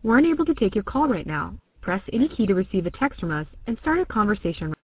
We're unable to take your call right now. Press any key to receive a text from us and start a conversation.